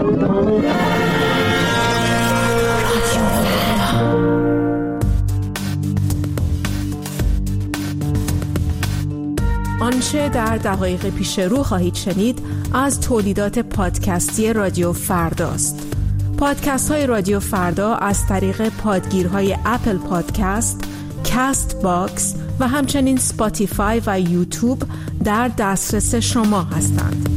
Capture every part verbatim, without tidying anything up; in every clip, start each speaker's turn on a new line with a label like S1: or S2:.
S1: آنچه در دقایق پیش رو خواهید شنید از تولیدات پادکستی رادیو فرداست. پادکست های رادیو فردا از طریق پادگیرهای اپل پادکست، کست باکس و همچنین سپاتیفای و یوتیوب در دسترس شما هستند.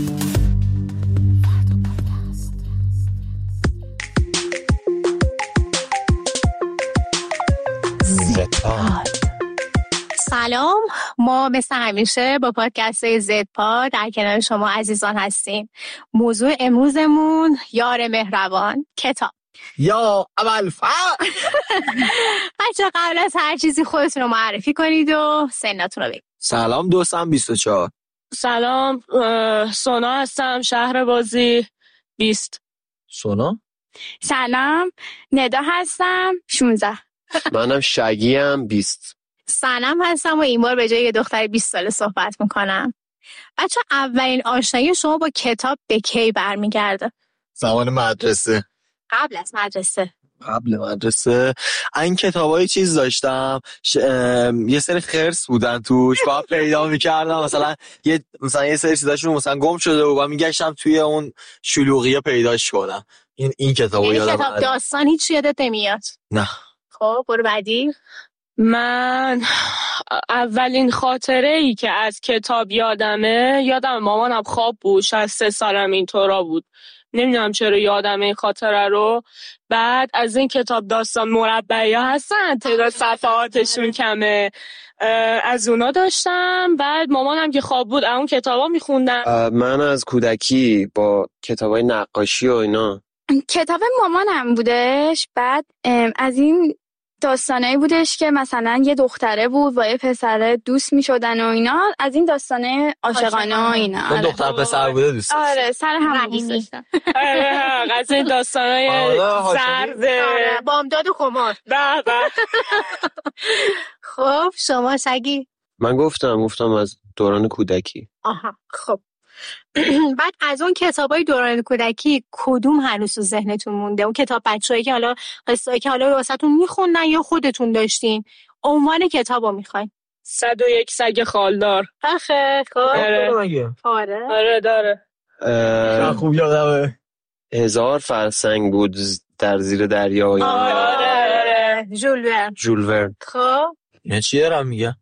S2: سلام، ما مثل همیشه با پادکست زد پاد در کنار شما عزیزان هستیم. موضوع امروزمون یار مهربان، کتاب.
S3: یا اول فا
S2: بچه قبل از هر چیزی خودتون رو معرفی کنید و سنتون رو بگید.
S3: سلام، دوستم بیست و چهار.
S4: سلام، سونا هستم، شهر بازی بیست.
S3: سونا؟
S5: سلام، ندا هستم، شونزده.
S6: منم شگیم بیست.
S2: سلام هستم و این بار به جای یه دختر بیست ساله صحبت میکنم. بچه اولین آشنایی شما با کتاب به کی برمیگرده؟
S3: زمان مدرسه.
S2: قبل از مدرسه؟
S3: قبل مدرسه این کتابای چیز داشتم ش... یه سری خرس بودن توش باید پیدا میکردم، مثلا یه مثلا یه سری چیزاشون مثلا گم شده و میگشتم توی اون شلوغیه پیداش کنم. این این کتابو یادم
S2: کتاب داستان هیچ یادت نمیاد؟
S3: نه.
S2: خب برو بعدی.
S4: من اولین خاطره ای که از کتاب یادمه، یادم مامانم خواب بود، شاید سه سالم اینطورا بود، نمیدونم چرا یادم این خاطره رو. بعد از این کتاب داستان مربعی ها هستن، تعداد صفحاتشون کمه، از اونا داشتم. بعد مامانم که خواب بود اون کتابا میخوندم.
S6: من از کودکی با کتابای نقاشی و اینا.
S5: کتاب مامانم بودش. بعد از این داستانایی بودش که مثلا یه دختره بود و یه پسره دوست میشدن و اینا، از این داستانه عاشقانه و اینا.
S3: آره. دختر پسر بوده دوست.
S5: آره سر هم دوست داشتن.
S4: آره از این داستانای سرد
S2: بامداد و خمار.
S4: به به.
S2: خب شما سگی؟
S6: من گفتم گفتم از دوران کودکی.
S2: آها خب. بعد از اون کتابای دوران کودکی کدوم هنوز تو ذهنتون مونده؟ اون کتاب بچه‌ای که حالا قصه‌ای که حالا واسهتون میخوندن یا خودتون داشتین؟ عنوان کتابو میخواین؟
S4: صد و یک سگ خالدار.
S2: آخه خب.
S4: آره
S2: آره
S4: آره داره.
S3: اه... خوب یادمه.
S6: هزار فرسنگ بود در زیر دریا.
S2: آره آره ژول ورن.
S6: ژول ورن.
S2: خب
S3: اینا چی دارم میگم؟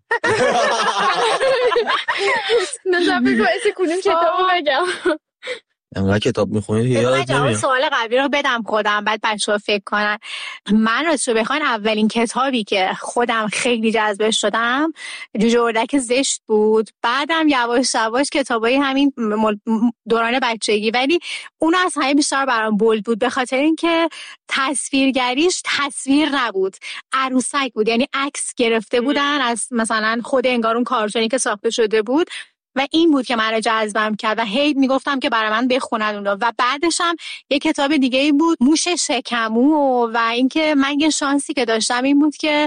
S5: نظر بگو اسی کدوم کتابو بگم.
S3: انقدر کتاب میخونید یادت نمیاد.
S2: سوال قبلی رو بدم خودم بعد بچه‌ها فکر کنن. من راستش بخوام اولین کتابی که خودم خیلی جذبش شدم جوجه اردک زشت بود. بعدم یواش یواش کتابای همین دوران بچگی، ولی اون از همه بیشتر برام بولد بود به خاطر اینکه تصویرگریش تصویر نبود، عروسک بود، یعنی عکس گرفته بودن از مثلا خود انگار اون کارتونی که ساخته شده بود و این بود که من رو جذبم کرد و هی میگفتم که برای من بخونن اونو. و بعدش هم یه کتاب دیگه ای بود موش شکمو و اینکه من یه شانسی که داشتم این بود که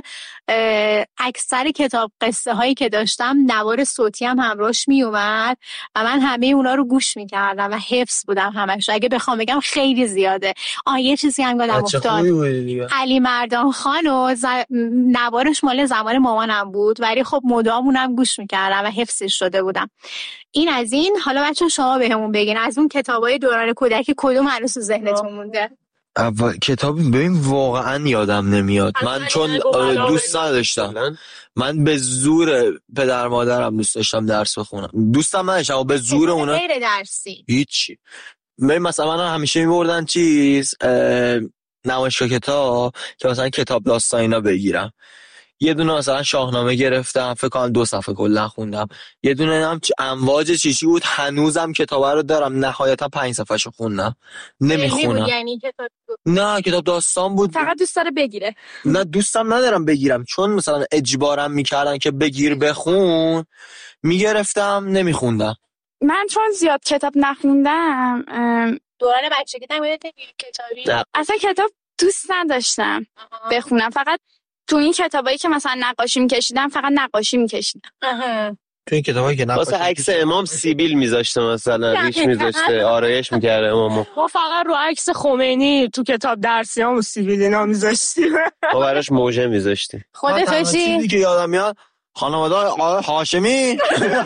S2: اکثر کتاب قصه هایی که داشتم نوار صوتی هم همراهش می اومد و من همه اونا رو گوش میکردم و حفظ بودم همش. اگه بخوام بگم خیلی زیاده. آه یه چیزی هم یادم افتاد، علی مردان خان و ز... نوارش مال زمان مامانم بود ولی خب مدامونم گوش میکردم و حفظش شده بودم. این از این. حالا بچه شما بهمون بگین از اون کتابای دوران کودکی کدوم هنوز تو ذهنتون مونده؟
S3: اول کتاب ببین واقعا یادم نمیاد، من چون دوست نداشتم. من به زور پدر مادرم دوست داشتم درس بخونم، دوستم نداشتم و به زور اونا
S2: غیر درسی
S3: هیچی. ببین مثلا من همیشه میبردن چیز نمایشگاه کتاب که مثلا کتاب داستان اینا بگیرم. یه دونه مثلا شاهنامه گرفتم، فکر کنم دو صفحه کلا خوندم. یه دونه هم امواج چیشی بود، هنوزم کتابه رو دارم، نهایتا پنج صفحه‌شو خوندم. نمیخونم.
S2: یعنی کتاب
S3: نه کتاب داستان بود.
S5: فقط دوست داره بگیره.
S3: نه دوستم ندارم بگیرم، چون مثلا اجبارم میکردن که بگیر بخون، میگرفتم نمیخوندم.
S5: من چون زیاد کتاب نخوندم
S2: دوران بچگی نمیدونم کتابی
S5: اصلا کتاب دوست نداشتم بخونم. فقط تو این کتابایی که مثلا نقاشی می‌کشیدم فقط نقاشی می‌کشیدم.
S3: تو این کتابایی که نقاشی
S6: واسه عکس امام سیبیل میذاشته مثلا، ریش میذاشته، آرایش میکرده امامو.
S4: ما فقط رو عکس خمینی تو کتاب درسیامو سیبیل اینا میذاشتیم.
S6: ما براش موجه میذاشتیم.
S2: خودت چی؟
S3: چیزی که یادم میاد خانواده آقای هاشمی.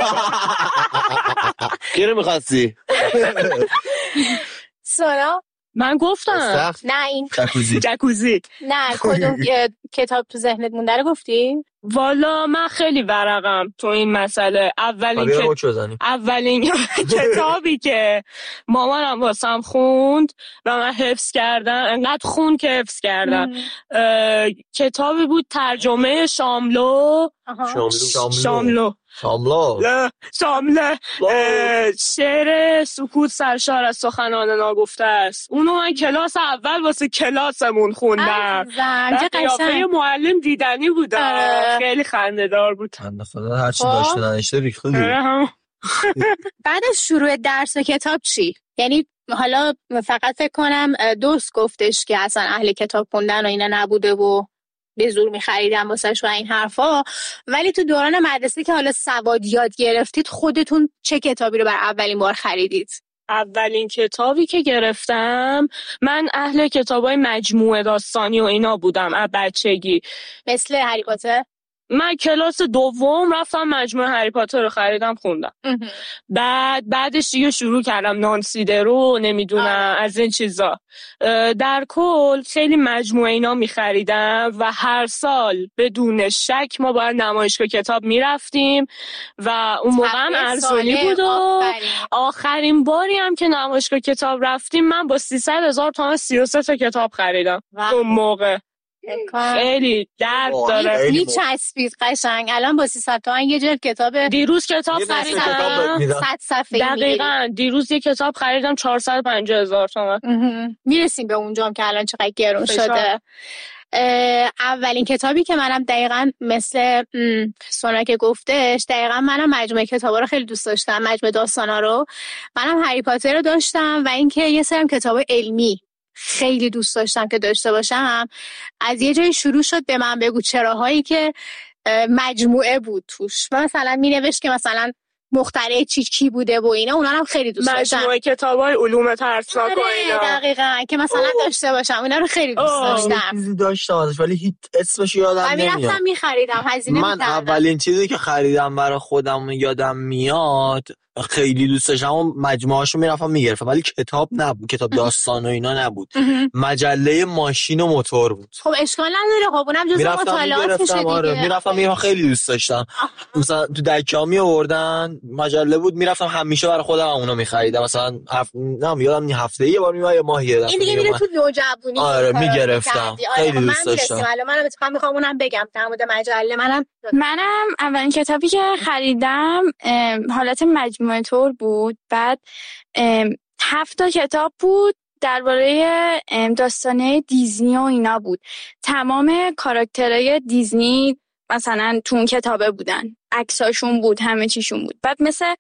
S6: کی رو می‌خواستی؟
S2: سونا
S4: من گفتم
S2: نه این
S3: جکوزی
S4: جکوزی
S2: نه کدوم کتاب تو ذهنت مونده رو گفتی؟
S4: والا من خیلی ورقم تو این مسئله. اولین که اولین کتابی که مامانم واسم خوند و من حفظ کردم، انقدر خون که حفظ کردم، کتابی بود ترجمه شاملو
S3: شاملو
S4: شاملو
S3: شاملو
S4: شامله شعر سکوت سرشار از سخنان ناگفته است. اونو من کلاس اول واسه کلاسمون خوندم. قیافه معلم دیدنی بود، خیلی خنده‌دار بود.
S3: هر چی داشته ننشته ریخته دیگه.
S2: بعد از شروع درس و کتاب چی؟ یعنی حالا فقط فکر کنم دوست گفتش که اصلا اهل کتاب خوندن و اینا نبوده و به زور می‌خریدم واسش و این حرفا، ولی تو دوران مدرسه که حالا سواد یاد گرفتید خودتون چه کتابی رو بر اولین بار خریدید؟
S4: اولین کتابی که گرفتم، من اهل کتابای مجموعه داستانی و اینا بودم از بچگی.
S2: مثل هری پاتر؟
S4: من کلاس دوم رفتم مجموعه هری پاتر رو خریدم خوندم. بعد بعدش دیگه شروع کردم نانسی درو نمیدونم از این چیزا. در کل خیلی مجموعه اینا میخریدم و هر سال بدون شک ما باید نمایشگاه کتاب میرفتیم و اون موقع هم ارزونی بود. و آخرین باری هم که نمایشگاه کتاب رفتیم من با سیصد هزار تومان سی و سه تا کتاب خریدم اون موقع. خیلی درد داره
S2: میچسبید قشنگ. الان با سیصد تومن یه جلد کتاب،
S4: دیروز کتاب خریدم
S2: صد صفحه‌ای،
S4: دقیقاً دیروز یه کتاب خریدم چهارصد و پنجاه هزار تومان.
S2: میرسیم به اونجام که الان چقدر گرون شده. اولین کتابی که منم دقیقاً مثل سونا که گفتش، دقیقاً منم مجموعه کتابا رو خیلی دوست داشتم، مجموعه داستانا رو. منم هری پاتر رو داشتم و اینکه یه سری کتاب علمی خیلی دوست داشتم که داشته باشم. از یه جایی شروع شد به من بگو چراهایی که مجموعه بود توش و مثلا می نوشت که مثلا مخترع چی چی بوده و اینا، اونا هم خیلی دوست داشتم.
S4: مجموعه کتابای علوم ترسناک و اینا
S2: دقیقاً که مثلا اوه. داشته باشم، اونا رو خیلی دوست داشتم.
S3: چیزی داشتم ازش ولی هیچ اسمش یادم نمیاد.
S2: من میرفتم میخریدم، هزینه
S3: من
S2: میکردم.
S3: اولین چیزی که خریدم برای خودم یادم میاد خیلی دوست داشتم و مجموعه‌اشو میرفتم میگرفتم، ولی کتاب نبود، کتاب داستان و اینا نبود. مجله ماشین و موتور بود.
S2: خب اشکال نداره، خب اونم جزء مطالعات میشه دیگه.
S3: آره میرفتم میرفتم خیلی دوست داشتم. مثلا تو دکه‌ها می آوردن مجله بود، میرفتم همیشه برای خودم اونو میخریدم. مثلا هفت نم یادم نی هفته یه بار میومد یا ماهی یه دفعه.
S2: این دیگه میره تو نوجوانی.
S3: آره میگرفتم. خیلی دوست داشتم.
S2: الان منم اتفاقا میخوام اونم بگم در مورد مجله. منم
S5: منم اولین کتابی که خریدم حالت مجموعه طور بود. بعد هفت تا کتاب بود درباره داستانه دیزنی و اینا بود. تمام کاراکترهای دیزنی مثلا تو اون کتابه بودن، عکساشون بود، همه چیشون بود. بعد مثل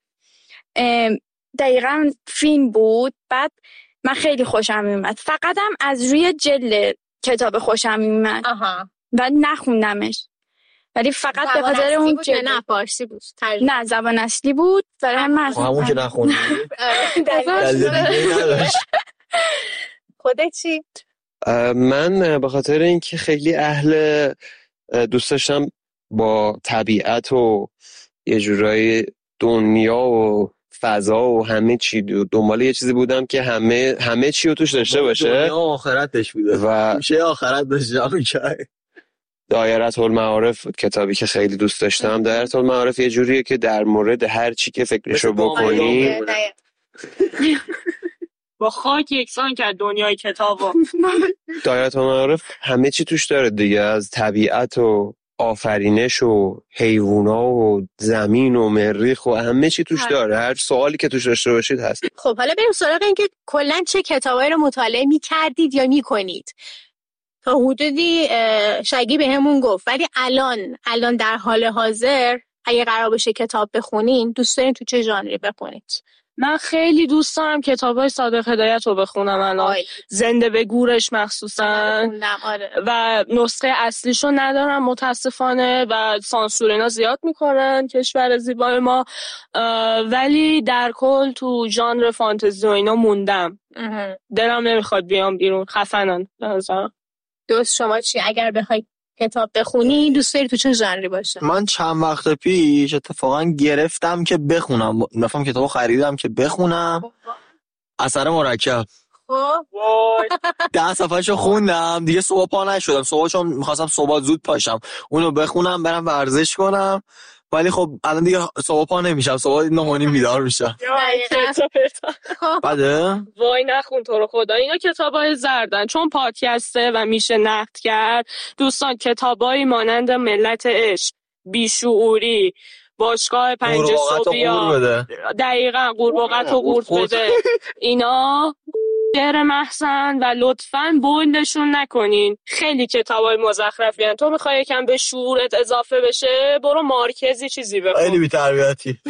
S5: دقیقاً فیلم بود. بعد من خیلی خوشم میومد، فقط هم از روی جلد کتاب خوشم میومد و نخوندمش، ولی فقط به خاطر اون
S2: جلد. نه فارسی بود ترجمه.
S5: نه زبان اصلی بود. برای همین
S3: همون که نخوندی
S2: خودت چی؟
S6: من به خاطر اینکه خیلی اهل دوست داشتم با طبیعت و یه جورایی دنیا و فضا و همه چی دنبال یه چیزی بودم که همه همه چی رو توش داشته باشه.
S3: دنیا و آخرتش بوده
S6: و
S3: میشه آخرت داشتم که
S6: دایره المعارف کتابی که خیلی دوست داشتم. دایره المعارف یه جوریه که در مورد هر چی که فکرشو بکنی
S4: با خاک یکسان کرد دنیای کتابو.
S6: دایره المعارف همه چی توش داره دیگه، از طبیعت و آفرینش و حیوونا و زمین و مریخ و همه چی توش داره. هر سوالی که توش داشته باشید هست.
S2: خب حالا بریم سراغ این که کلا چه کتابایی رو مطالعه می‌کردید یا می‌کنید. تا حدودی شگی بهمون گفت، ولی الان الان در حال حاضر اگه قرار باشه کتاب بخونین دوست دارین تو چه ژانری بخونید؟
S4: من خیلی دوست دارم کتابای صادق هدایت رو بخونم الان. زنده به گورش مخصوصا.
S2: آره.
S4: و نسخه اصلیشو ندارم متاسفانه و سانسور اینا زیاد میکنن کشور زیبای ما، ولی در کل تو ژانر فانتزی و اینا موندم. دلم نمیخواد بیام بیرون، خفنن بنظرم.
S2: دوست شما چی؟ اگر بخوای کتاب بخونی دوست داری تو چه ژانری باشه؟
S3: من چند وقت پیش اتفاقا گرفتم که بخونم، مثلا کتابو خریدم که بخونم، اثر مرکب.
S2: خب
S3: ده صفحه‌شو خوندم دیگه، صبح پا نشدم. صبح چون می‌خواستم صبح زود پاشم اونو بخونم برم ورزش کنم، ولی خب الان دیگه صبح پا نمیشم، صبح نه و نیم بیدار میشم. بعده
S4: وای نخون تو رو خدا، اینا کتابای زردن چون پادکسته و میشه نقد کرد. دوستان کتابایی مانند ملت عشق، بیشعوری، باشگاه پنج صبحیا، دقیقاً قورباغه و قورت بده، اینا شعر محسن و لطفاً بولدشون نکنین. خیلی کتابای مزخرفی هستن. تو میخوای یکم به شعورت اضافه بشه برو مارکزی چیزی بخون.
S3: خیلی بی‌تربیتی.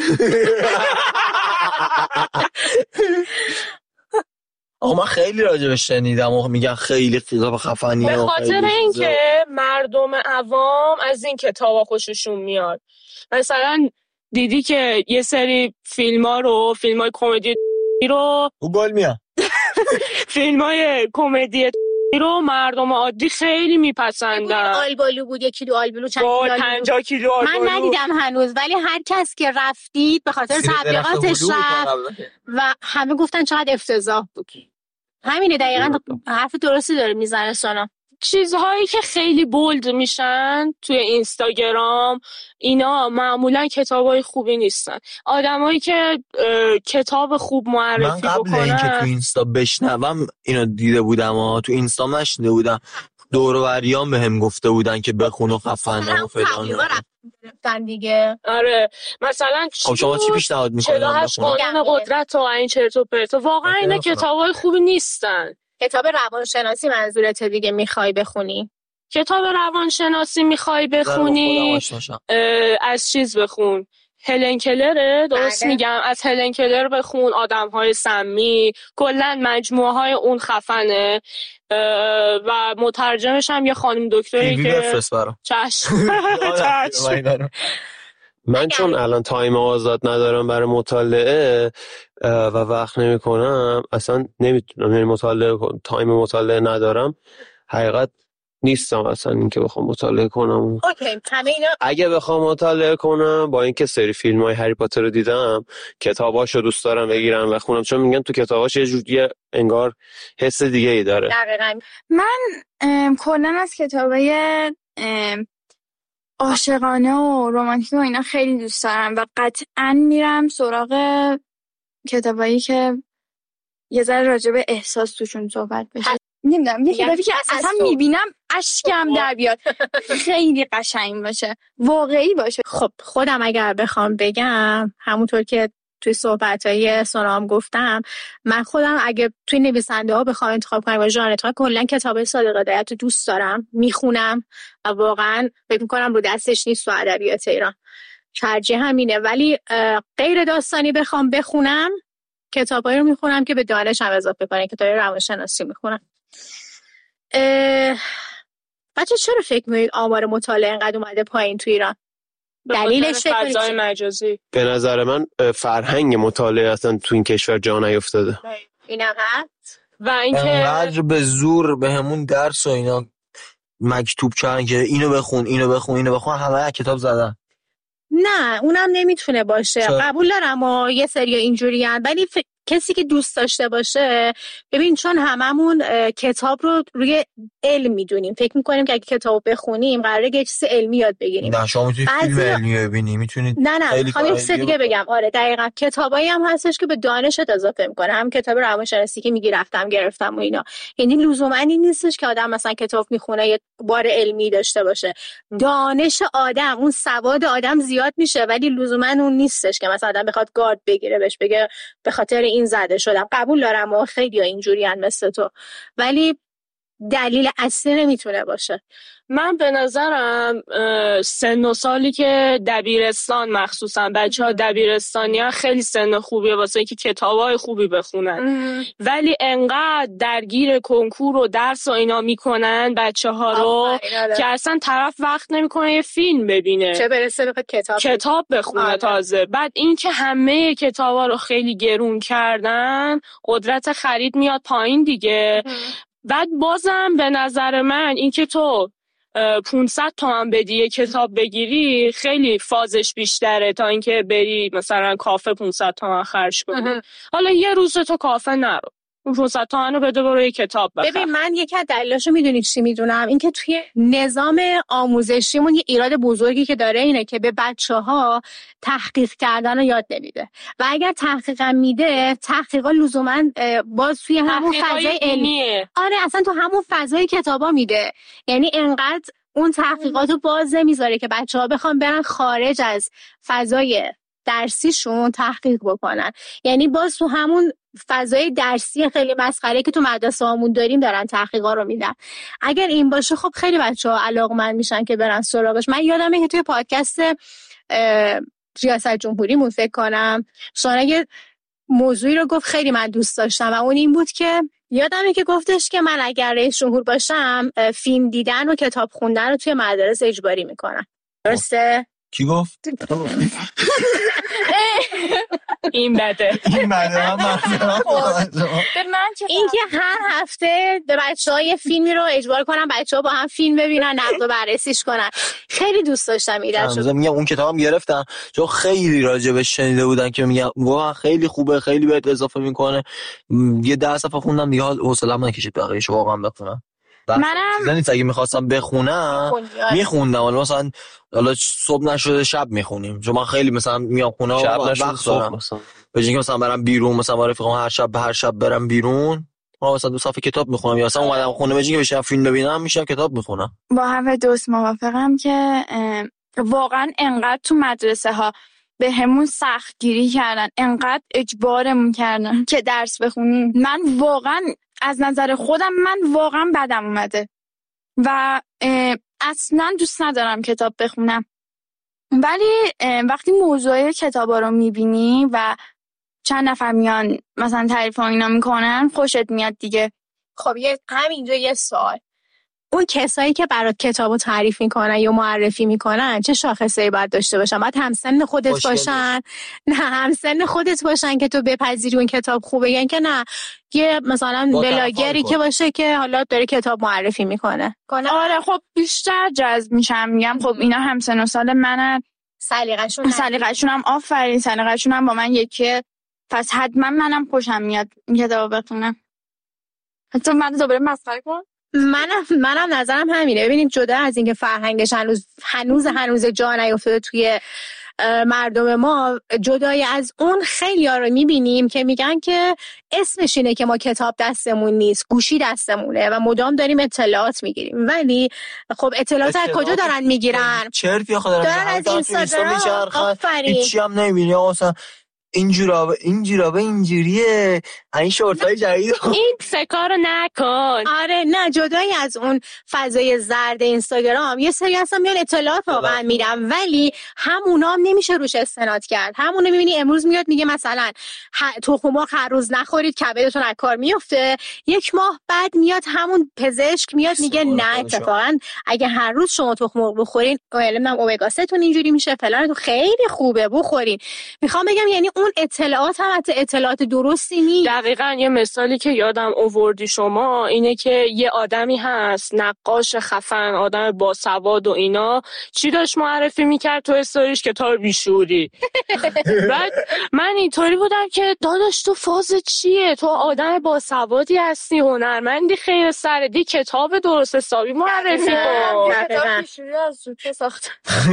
S3: آقا من خیلی راجبش شنیدم و میگن خیلی کتاب خفنیه.
S4: به خاطر اینکه مردم عوام از این کتابا خوششون میاد. مثلا دیدی که یه سری فیلم‌ها رو، فیلم‌های کمدی رو
S3: گوگل میاد
S4: فیلم‌های کمدی رو مردم عادی خیلی میپسندن.
S2: آلبالو بود، یک کیلو آلبالو چند
S4: کیلو پنجاه کیلو آلبالو.
S2: من ندیدم هنوز، ولی هر کس که رفتید به خاطر تبلیغاتش رفت و همه گفتن چقدر افتضاح بود. همینه دقیقاً حرف درستی داره میزنه سونا.
S4: چیزهایی که خیلی بولد میشن توی اینستاگرام اینا معمولا کتابای خوبی نیستن. آدمایی که کتاب خوب معرفی
S3: بکنن. من قبل
S4: بکنن...
S3: اینکه تو اینستا بشنوم اینو دیده بودم ها، تو اینستام نشنیده بودم. دور و بریام بهم گفته بودن که بخون و خفنه و فلان
S2: رفتن دیگه.
S4: آره مثلا
S3: خب شما چی پیشنهاد میکنید؟
S4: چهل و هشت قانون قدرت و این چرت و پرت. واقعا اینا کتابای خوبی نیستن.
S2: کتاب روانشناسی منظورته دیگه میخوای بخونی؟
S4: کتاب روانشناسی میخوای بخونی از چیز بخون. هلن کلره، درست
S2: بله.
S4: میگم؟ از هلن کلر بخون. آدم‌های سمی، کلا مجموعه های اون خفنه و مترجمش هم یه خانم دکتری که
S3: بفرست برام.
S4: چشم چشم.
S6: من چون الان تایم آزاد ندارم برای مطالعه و وقت نمی کنم اصلا نمیتونم، یعنی مطالعه تایم مطالعه ندارم، حقیقت نیستم اصلا اینکه بخوام مطالعه کنم.
S2: اوکی همه اینا
S6: اگه بخوام مطالعه کنم با اینکه سری فیلم های هری پاتر رو دیدم کتاباشو دوست دارم بگیرم و خونم، چون میگن تو کتاباش یه جوری انگار حس دیگه ای داره.
S2: دقیقاً.
S5: من کلا از کتابای عاشقانه و رمانتیک و اینا خیلی دوست دارم و قطعاً میرم سراغ کتابایی که یه ذره راجع به احساس توشون صحبت بشه. نمیدونم یه کتابی که اصلا میبینم اشکم در بیاد، خیلی قشنگ باشه، واقعی باشه.
S2: خب خودم اگر بخوام بگم همونطور که توی صحبت‌های سونام گفتم، من خودم اگه توی نویسنده ها بخوام انتخاب کنم و ژانر انتخاب کلا کتاب صادق هدایت رو دوست دارم، میخونم و واقعا فکر می‌کنم رو دستش نیست تو ادبیات ایران. ترجیح همینه. ولی غیر داستانی بخوام بخونم کتابایی رو میخونم که به دانشم اضافه کنه. کتاب روانشناسی میخونم. بچه چرا فکر می‌کنید آمار مطالعه اینقدر اومده پایین تو ایران؟ دلیلش
S4: فضای مجازی.
S6: به نظر من فرهنگ مطالعه اصلا تو این کشور جا نیفتاده.
S2: اینم هست.
S4: و اینکه
S3: انقدر به زور به همون درس و اینا مکتوب کردن که اینو بخون اینو بخون اینو بخون، همه کتاب زدن.
S2: نه اونم نمیتونه باشه.
S3: چه؟
S2: قبول دارم و یه سری اینجوری هن، ولی ف... کسی که دوست داشته باشه، ببین چون هممون کتاب رو روی علم میدونیم، فکر میکنیم که اگه کتاب بخونیم قراره یه چیز علمی یاد بگیریم.
S3: نه شما میتونید فیلم علمی ببینی، میتونید.
S2: نه نه میخوام یه چیز دیگه بگم. آره دقیقاً کتابایی هم هستش که به دانشت اضافه میکنه. هم کتاب روانشناسی که میگی رفتم گرفتم و اینا، یعنی لزوما این نیستش که آدم مثلا کتاب میخونه یه بار علمی داشته باشه. دانش آدم، اون سواد آدم زیاد میشه، ولی لزوما اون نیستش که مثلا آدم بخواد گارد بگیره بهش بگه به خاطر این زده شدم. قبول دارم و خیلی ها اینجوری ان مثل تو، ولی دلیل اصلی نمیتونه باشه.
S4: من به نظرم سن و سالی که دبیرستان مخصوصا بچه ها دبیرستانی ها خیلی سن خوبیه واسه اینکه کتابای خوبی بخونن، ولی انقدر درگیر کنکور و درس و اینا میکنن بچه ها رو که اصلا طرف وقت نمیکنه یه فیلم ببینه،
S2: چه برسه بخواد کتاب
S4: کتاب بخونه. آره. تازه بعد این که همه کتابا رو خیلی گرون کردن، قدرت خرید میاد پایین دیگه. ام. بعد بازم به نظر من این که تو پونصد تومن بدی یه کتاب بگیری خیلی فازش بیشتره تا اینکه بری مثلا کافه پونصد تومن خرج کنی. حالا یه روز تو کافه نرو، پونصد تومن رو بده برو یه کتاب بخر.
S2: ببین من یکی از دلایلشو میدونی چی میدونم، این که توی نظام آموزشیمون یه ایراد بزرگی که داره اینه که به بچه‌ها تحقیق کردن رو یاد نمیده و اگر تحقیقا میده تحقیقا لزوما باز توی همون فضای علمیه. آره اصلا تو همون فضای کتابا میده، یعنی انقدر اون تحقیقاتو باز نمیذاره که بچه‌ها بخوام برن خارج از فضای درسیشون تحقیق بکنن، یعنی باز تو همون فضای درسی خیلی مسخره که تو مدرسه هامون داریم دارن تحقیقا رو میدن. اگر این باشه خب خیلی بچه‌ها علاقمند میشن که برن سراغش. من یادمه که توی پادکست ریاست جمهوریمون فکر کنم شما یه موضوعی رو گفت خیلی من دوست داشتم و اون این بود که یادمه که گفتش که من اگر رئیس جمهور باشم فیلم دیدن و کتاب خوندن رو توی مدارس اجباری میکنم. درسته؟
S3: کی گفت؟
S4: این بده
S3: این بده من
S2: این که هر هفته به بچه‌ها یه فیلمی رو اجبار کنم بچه‌ها با هم فیلم ببینن نقد و بررسیش کنن. خیلی دوست داشتم ایده‌شو.
S3: میگم اون کتابم گرفتم چون خیلی راجبش شنیده بودن که میگم واقعا خیلی خوبه، خیلی بهت اضافه میکنه. یه ده صفحه خوندم دیگه حوصله‌ام نکشید بقیه‌شو واقعا بخونم.
S5: منم
S3: نیست اگه میخواستم بخونم میخوندم، حالا مثلا حالا صبح نشده شب میخونیم چون من خیلی مثلا میام خونه
S6: شب
S3: وقت دارم مثلا به جای اینکه مثلا برم بیرون مثلا با رفیقام هر شب به هر شب برم بیرون من مثلا دو صفحه کتاب میخونم یا مثلا اومدم خونه به جای اینکه بشینم فیلم ببینم میشم کتاب میخونم.
S5: با همه دوست موافقم که واقعا انقدر تو مدرسه ها به همون سخت گیری کردن، انقدر اجبارمون کردن که درس بخونیم. من واقعا از نظر خودم من واقعا بدم اومده و اصلا دوست ندارم کتاب بخونم، ولی وقتی موضوع کتابا رو میبینی و چند نفر میان مثلا تعریف اینا میکنن خوشت میاد دیگه.
S2: خب یه همینجا یه سوال، اون کسایی که برات کتابو تعریف میکنن یا معرفی میکنن چه شاخصه‌ای باید داشته باشن؟ باید همسن خودت باشن؟ باشن نه همسن خودت باشن که تو بپذیری اون کتاب خوبه، یعنی که نه یه مثلا بلاگری که باشه که حالا داره کتاب معرفی میکنه.
S5: آره خب بیشتر جذب میشم. میگم خب اینا همسن و سال منن،
S2: سلیقه‌شون
S5: سلیقه‌شون هم آفرین سلیقه‌شون هم با من یکیه، پس حتما منم خوشم میاد کتاب بخونم. حتی من دوباره مسخره کنم.
S2: منم منم نظرم همینه. ببینید جدا از اینکه فرهنگش هنوز هنوز هنوز جا نیافتاده توی مردم ما، جدای از اون خیلی‌ها رو می‌بینیم که میگن که اسمش اینه که ما کتاب دستمون نیست، گوشی دستمونه و مدام داریم اطلاعات میگیریم، ولی خب اطلاعات از کجا دارن میگیرن؟
S3: چرفی آخه دارن,
S2: دارن از اینستاگرام. آفرین
S3: هیچی هم نمی‌بینی اصلا این جورابه این جورابه اینجوریه این شورتای جدید
S4: این سه کارو نکن.
S2: آره نه جدایی از اون فضای زرد اینستاگرام یه سری اصلا میان اطلاعات واقعا میدم، ولی همونا هم نمیشه روش استناد کرد. همونه میبینی امروز میاد میگه مثلا تخم مرغ هر روز نخورید کبدتون از کار میفته، یک ماه بعد میاد همون پزشک میاد میگه نه اتفاقا اگه هر روز شما تخم مرغ بخورین نمیدونم اومگا سه تون اینجوری میشه فلان خیلی خوبه بخورین. میخوام بگم یعنی اون اطلاعات هم حتی اطلاعات درستی نیست.
S4: دقیقاً یه مثالی که یادم آوردی شما اینه که یه آدمی هست نقاش خفن، آدم باسواد و اینا، چی داشت معرفی میکرد تو استوریش؟ کتاب بیشوری. بعد من اینطوری بودم که داداش تو فاز چیه؟ تو آدم باسوادی هستی، هنرمندی، خیر سردی، کتاب درست حسابی معرفی کن.
S5: کتاب بیشوری از زوچه ساخته.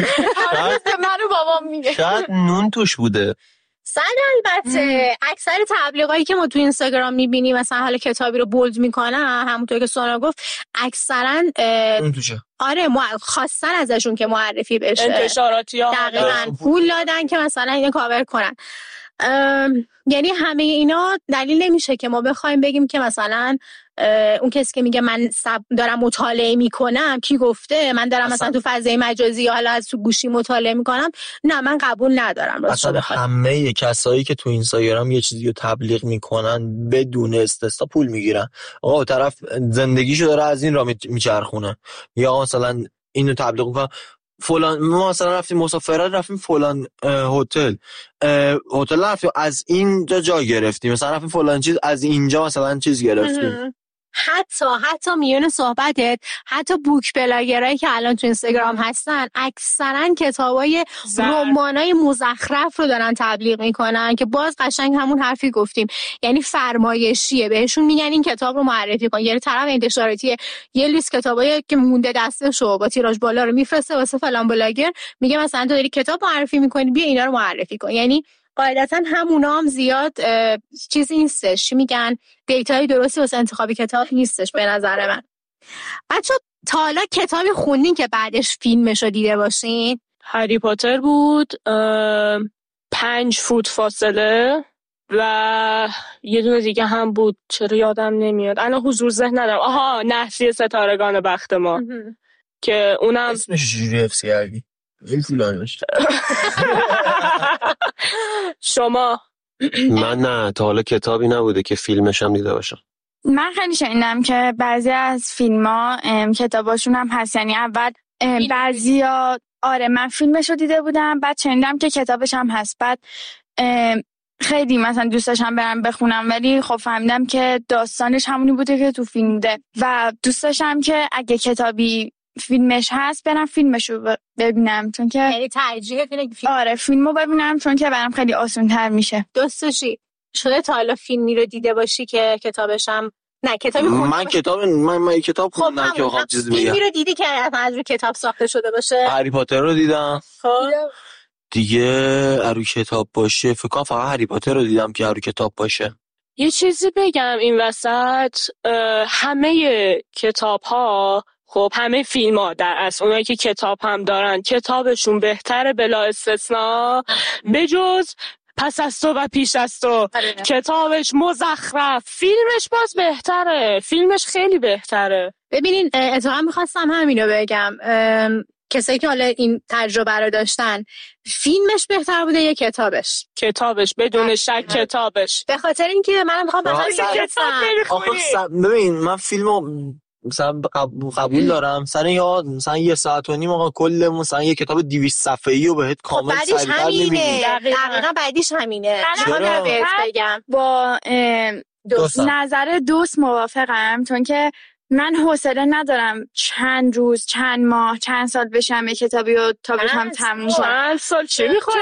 S5: منو بابام میگه
S6: شاید نون توش بوده.
S2: صد البته اکثر تبلیغایی که ما تو اینستاگرام میبینیم مثلا حالا کتابی رو بولد میکنن همونطور که سونا گفت اکثرا آره ما خواستن ازشون که معرفی بشه،
S4: انتشاراتی ها
S2: دقیقاً پول دادن که مثلا اینو کاور کنن. یعنی همه اینا دلیل نمیشه که ما بخوایم بگیم که مثلا اون کسی که میگه من دارم مطالعه میکنم کی گفته من دارم اصلا, مثلا تو فضای مجازی یا حالا از تو گوشی مطالعه میکنم. نه من قبول ندارم.
S3: اصلا همه کسایی که تو اینستاگرام یه چیزی رو تبلیغ میکنن بدون استثنا پول میگیرن. آقا طرف زندگیشو داره از این را میچرخونه، یا مثلا اینو تبلیغ میکنن فلان ما مثلا رفتیم مسافرت رفتیم فلان هتل هتل رفتیم از اینجا جا گرفتیم، مثلا رفتیم فلان چیز از اینجا مثلا چیز گرفتیم.
S2: حتی حتی میون صحبتت حتی بوک بلاگرایی که الان تو اینستاگرام هستن اکثرا کتابای رمانای مزخرف رو دارن تبلیغ میکنن که باز قشنگ همون حرفی گفتیم، یعنی فرمایشیه، بهشون میگن این کتاب رو معرفی کن. یعنی طرف انتشاراتی یه لیست کتابایی که مونده دستشو با تیراژ بالا رو میفرسته واسه فلان بلاگر، میگه مثلا تو داری کتاب معرفی میکنی بیا اینا رو معرفی کن. یعنی قاعدتا همونا هم زیاد چیزی نیستش، چی میگن، دیتای درستی واسه انتخاب کتاب نیستش به نظر من. بچه تا حالا کتابی خوندین که بعدش فیلمشو دیده باشین؟
S4: هری پاتر بود، پنج فوت فاصله و یه دونه دیگه هم بود چرا یادم نمیاد الان حضور ذهن ندارم. آها نحسی ستارگان بخت ما که اونم
S3: اسمش جوری حفظ کردی این طولانیش.
S4: شما؟
S6: من نه تا حالا کتابی نبوده که فیلمش هم دیده باشم.
S5: من خیلی شنیدم که بعضی از فیلم‌ها کتاباشون هم هست، یعنی اول بعضیا آره من فیلمشو دیده بودم بعد شنیدم که کتابش هم هست، بعد خیلی مثلا دوست داشتم برم بخونم ولی خب فهمیدم که داستانش همونی بوده که تو فیلم بوده و دوست داشتم که اگه کتابی فیلمش هست برم فیلمشو ببینم چون که
S2: یعنی ترجیح فیلم
S5: آره فیلمو ببینم چون که برام خیلی آسان‌تر میشه.
S2: دوست داشتی شده تا حالا فیلمی رو دیده باشی که کتابش هم نه کتابی خوندم؟
S3: من کتاب من من کتاب خوندم که بخوام چیزی بگم.
S2: فیلمی رو دیدی که از روی کتاب ساخته شده باشه؟
S3: هری پاتر رو دیدم.
S2: خب
S3: دیگه روی کتاب باشه فکر کنم فقط هری پاتر رو دیدم که روی کتاب باشه.
S4: یه چیزی بگم این وسط، همه کتاب‌ها خب همه فیلم ها در اصل اونایی که کتاب هم دارن کتابشون بهتره بلا استثناء، بجز پس از تو و پیش از تو کتابش مزخرف، فیلمش باز بهتره، فیلمش خیلی بهتره.
S2: ببینین اتفاقا میخواستم همینو بگم، کسایی که حالا این تجربه رو داشتن فیلمش بهتر بوده یا کتابش؟
S4: کتابش بدون شک کتابش،
S2: به خاطر اینکه منم میخوام مثلا
S4: کتاب نمیخونی.
S3: ببین من فیلمو مثلا قبول دارم سر یا مثلا یه ساعت و نیم آقا کل مثلا یه کتاب دویست صفحه‌ای رو بهت کامل سریع‌تر می‌بینی.
S2: دقیقاً بعدیش همینه.
S5: چرا بهت بگم با دوست نظر دوست موافقم چون که من حوصله ندارم چند روز چند ماه چند سال بشم یه کتابی رو تا بتونم تموم کنم.
S4: چند سال چی می‌خوای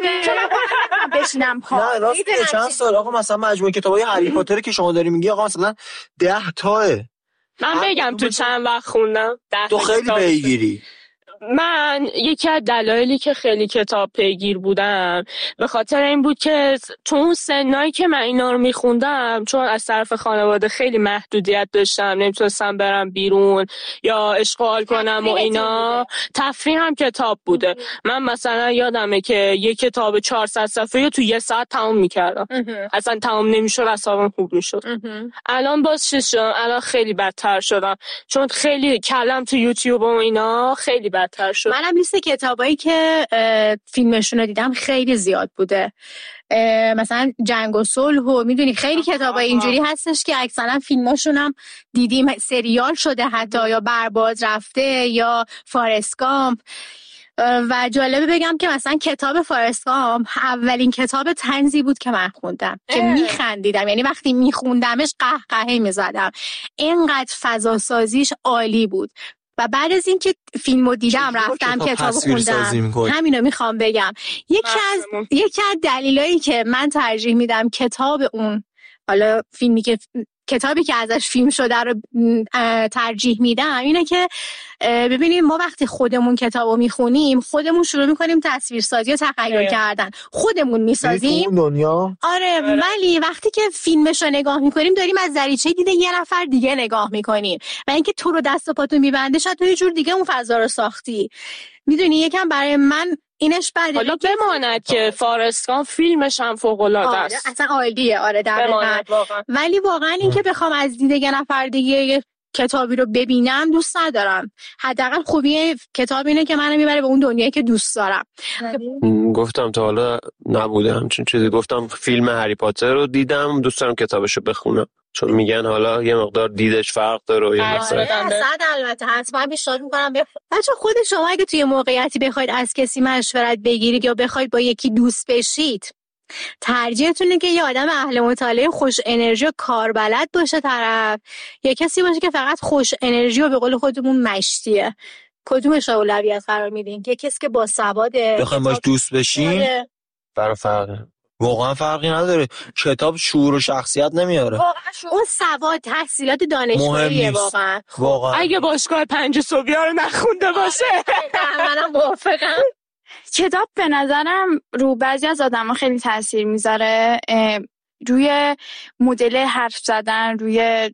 S5: بشینم پا
S3: نه راست چند سال آقا مثلا مجموعه کتابای هری پاتر که شما داری میگی آقا مثلا ده تاه.
S4: من بگم تو چند وقت خوندم؟
S3: تو خیلی پیگیری.
S4: من یکی از دلایلی که خیلی کتاب پیگیر بودم به خاطر این بود که تو اون سنایی که من اینا رو میخوندم چون از طرف خانواده خیلی محدودیت داشتم، نمیتونستم برم بیرون یا اشغال کنم و اینا، تفریح هم کتاب بوده. من مثلا یادمه که یه کتاب چهارصد صفحه‌ای تو یه ساعت تموم میکردم، اصلا تموم نمیشد، اصلا خوب میشد. الان باز چیز شدم، الان خیلی بدتر شدم چون خیلی کلم تو یوتیوب و اینا خیلی بد.
S2: منم لیست کتابایی که فیلمشون رو دیدم خیلی زیاد بوده، مثلا جنگ و صلح و میدونی خیلی کتابای اینجوری هستش که اکثرا فیلماشون هم دیدیم، سریال شده حتی یا برباد رفته یا فارست گامپ. و جالبه بگم که مثلا کتاب فارست گامپ اولین کتاب طنزی بود که من خوندم که میخندیدم، یعنی وقتی میخوندمش قهقهه میزدم، اینقدر فضا سازیش عالی بود. و بعد از اینکه فیلمو دیدم رفتم کتابو خوندم. همینو میخوام بگم، یکی از یکی از دلایلی که من ترجیح میدم کتاب اون حالا فیلمی که کتابی که ازش فیلم شده رو ترجیح میدم اینه که ببینیم ما وقتی خودمون کتابو میخونیم خودمون شروع میکنیم تصویرسازی و تخیل کردن، خودمون میسازیم
S3: دنیا.
S2: آره ولی وقتی که فیلمشو نگاه میکنیم داریم از دریچه دید یه نفر دیگه نگاه میکنیم و اینکه تو رو دست و پاتو میبنده شاید تو یه جور دیگه اون فضا رو ساختی. میدونی یکم برای من اینش بده.
S4: حالا بماند که فارست گامپ فیلمش هم فوق‌العاده
S2: آره
S4: است.
S2: اصلا عالیه. آره دقیقاً. ولی واقعا این که بخوام از دید یه نفر دیگه کتابی رو ببینم دوست ندارم. حداقل خوبی کتاب اینه که منو میبره به اون دنیایی که دوست دارم.
S6: گفتم تا حالا نبوده همچین چیزی. گفتم فیلم هری پاتر رو دیدم، دوست دارم کتابشو بخونم، چون میگن حالا یه مقدار دیدش فرق داره و یه
S2: مقدار صد البته حتما پیشنهاد میکنم بخ... بچه خود شما اگه توی موقعیتی بخواید از کسی مشورت بگیرید یا بخواید با یکی دوست بشید، ترجیحتونه که یه آدم اهل مطالعه خوش انرژی و کاربلد باشه طرف، یا کسی باشه که فقط خوش انرژی و به قول خودمون مشتیه؟ کدومش اولویت قرار میدین؟ که کسی که با سواده
S3: بخوایم باش دوست بشین
S6: برای فرقه
S3: واقعا فرقی نداره. کتاب شعور و شخصیت نمیاره.
S2: واقعا اون سواد تحصیلات دانشگاهیه واقعا.
S3: واقعا
S4: اگه باشگاه پنج صبحیا رو نخونده باشه.
S2: منم موافقم.
S5: کتاب به نظرم رو بعضی از آدما خیلی تاثیر میذاره، روی مدل حرف زدن، روی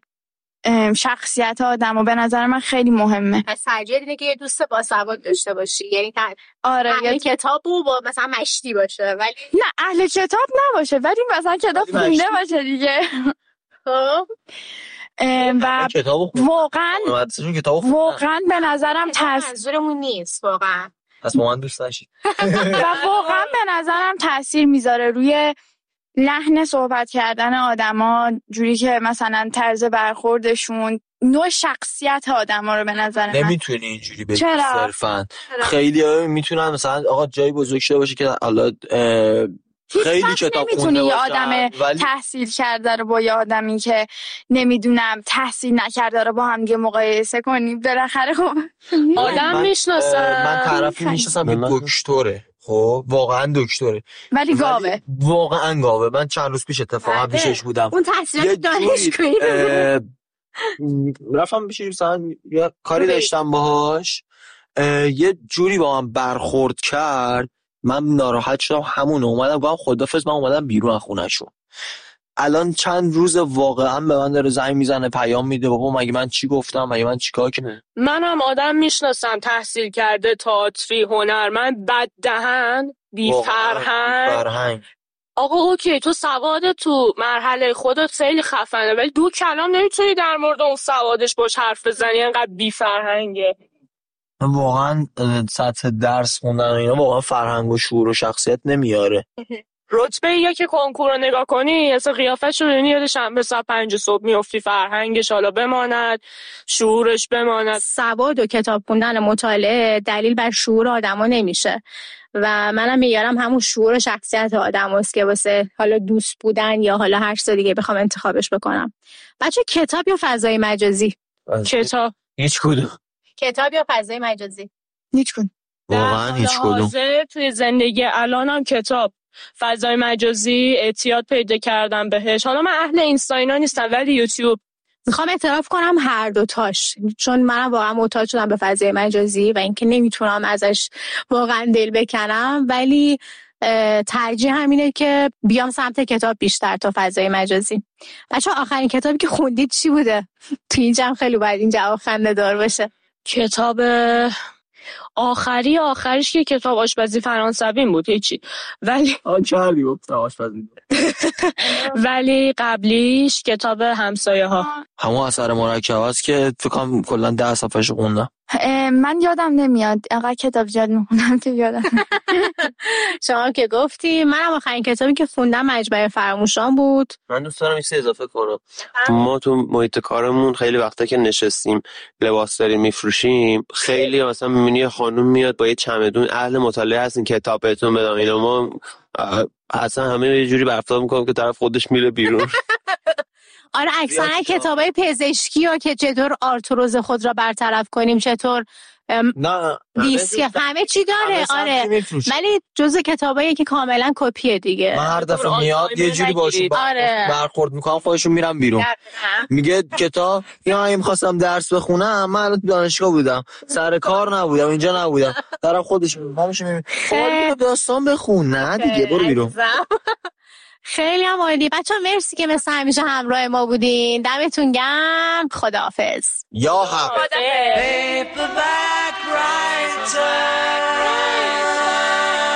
S5: شخصیت آدمو به نظر من خیلی مهمه.
S2: پس ترجیح اینه که یه دوست باسواد داشته باشی، یعنی تر...
S5: آره
S2: اهل
S5: یه
S2: کتابو با مثلا مشتی باشه، ولی
S5: نه اهل کتاب نباشه ولی مثلا کتاب خونده باشه دیگه.
S2: خب
S5: و واقعا واقعا به نظرم
S2: منظورمون نیست واقعا.
S3: پس با من دوست نشید.
S5: و واقعا به نظرم تاثیر میذاره روی لحن صحبت کردن آدما، جوری که مثلا طرز برخوردشون، نوع شخصیت آدما رو به نظر من
S3: نمیتونی اینجوری بگی صرفا. خیلی ها میتونن مثلا آقا جای بزرگ شده باشه که حالا خیلی کتاب خونده
S5: یه آدم ولی... تحصیل کرده رو با یه آدمی که نمیدونم تحصیل نکرده رو با هم دیگه مقایسه کنیم. بالاخره خب
S4: آدم میشناسم.
S3: من طرفی میشناسم که دکتره، خب واقعا دکتره
S5: ولی گاوه،
S3: واقعا گاوه. من چند روز پیش اتفاقا پیشش بودم.
S2: اون تحصیلات دانشگاهی
S3: رفتم پیشش، مثلا یه کاری داشتم باهاش، یه جوری با من برخورد کرد، من ناراحت شدم. همون اومدم گفتم خدافظ، من اومدم بیرون از خونه‌شون. الان چند روز واقعا به من داره زنگ میزنه، پیام میده بابا مگه من چی گفتم، مگه من چیکار کنم.
S4: منم آدم میشناسم تحصیل کرده، تئاتری، هنرمند، بد دهن، بی فرهنگ.
S3: فرهنگ
S4: آقا اوکی تو سواد تو مرحله خودت خیلی خفنه، ولی دو کلام نمیتونی در مورد اون سوادش باش حرف بزنی، انقدر بی فرهنگه.
S3: واقعا سطح درس خوندن اینا واقعا فرهنگ و شعور و شخصیت نمیاره.
S4: رتبه یا که کنکور رو نگاه کنی اصلا قیافش رو ببینی یاد شنبه ساعت پنج صبح میافتی، فرهنگش حالا بماند، شعورش بماند.
S2: سواد و کتاب خوندن مطالعه دلیل بر شعور آدما نمیشه و منم میگم همون شعور و شخصیت آدماست که واسه حالا دوست بودن یا حالا هر چیز دیگه بخوام انتخابش بکنم. بچه کتاب یا فضای مجازی؟
S4: کتاب.
S3: هیچ کدوم.
S2: کتاب یا فضای مجازی؟
S5: هیچ کدوم.
S3: واقعا هیچ کدوم.
S4: توی زندگی الانم کتاب. فضای مجازی اعتیاد پیدا کردم بهش. حالا من اهل اینستا اینا نیستم ولی یوتیوب.
S2: میخوام اعتراف کنم هر دوتاش، چون من واقعا معتاد شدم به فضای مجازی و اینکه نمیتونم ازش واقعا دل بکنم، ولی ترجیح همینه که بیام سمت کتاب بیشتر تا فضای مجازی. بچه آخرین کتابی که خوندید چی بوده؟ تو این جمع خیلی باید این جواب خنده دار باشه.
S4: کتاب آخری آخریش که کتاب آشپزی فرانسوی بود هیچی، ولی
S3: آچاری گفت آشپزی
S4: ولی قبلیش کتاب همسایه ها،
S3: همون اثر مرکب است که فکر کنم کلا ده صفحه‌شو خوندم.
S5: من یادم نمیاد، انقدر کتاب زیاد میخونم که یادم.
S2: شما که گفتی، منم آخرین کتابی که خوندم مجمع فراموشان بود.
S6: من دوست دارم ایسه اضافه کنم. ما تو محیط کارمون خیلی وقتا که نشستیم لباس داریم میفروشیم، خیلی مثلا میبینی خانم میاد با یه چمدون اهل مطالعه هستین کتاب بهتون بدم، اینا ما اصلا همه یه جوری برفتار میکنم که طرف خودش میره بیرون.
S2: آره اکثرا کتابای پزشکی و که چطور آرتروز خود را برطرف کنیم، چطور
S3: نه
S2: دیسک همه چی داره. آره ولی جزء کتابایی که کاملا کپیه دیگه.
S3: من هر دفعه میاد یه جوری باشون
S2: آره.
S3: برخورد میکنم، خودشون میرم بیرون. میگه کتاب یا اگه میخواستم درس بخونم، من دانشگاه بودم، سر کار نبودم، اینجا نبودم، طرف خودش همش میگه داستان بخون. نه دیگه برو بیرون.
S2: خیلی هم عالی بچه ها، مرسی که مثل همیشه همراه ما بودین، دمتون گرم. خداحافظ.
S3: یا حق.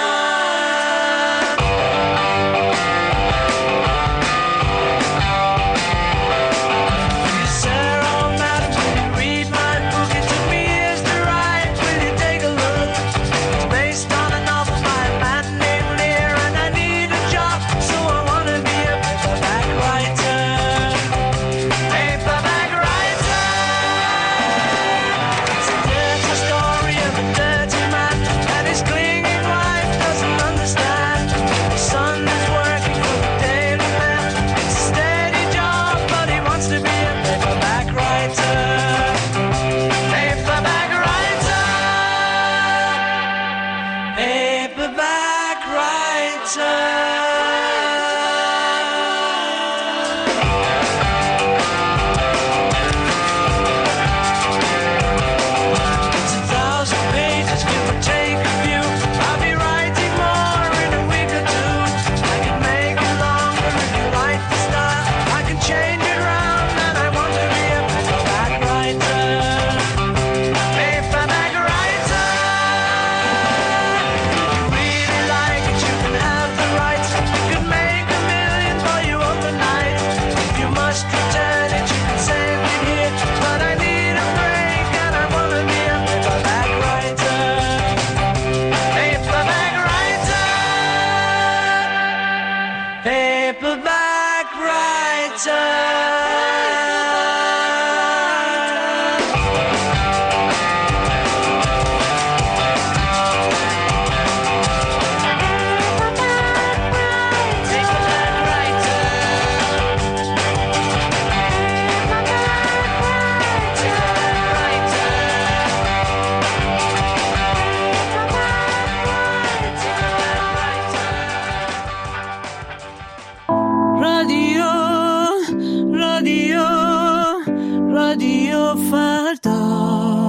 S7: رادیو فردا.